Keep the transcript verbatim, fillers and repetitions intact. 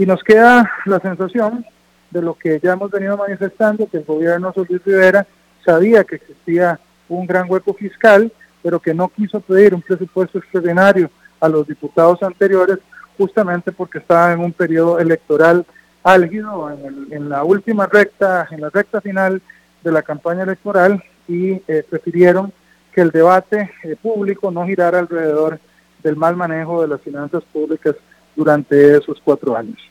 Y nos queda la sensación de lo que ya hemos venido manifestando, que el gobierno de Luis Rivera sabía que existía un gran hueco fiscal, pero que no quiso pedir un presupuesto extraordinario a los diputados anteriores, justamente porque estaba en un periodo electoral álgido, en, el, en la última recta, en la recta final de la campaña electoral, y eh, prefirieron que el debate eh, público no girara alrededor del mal manejo de las finanzas públicas durante esos cuatro años.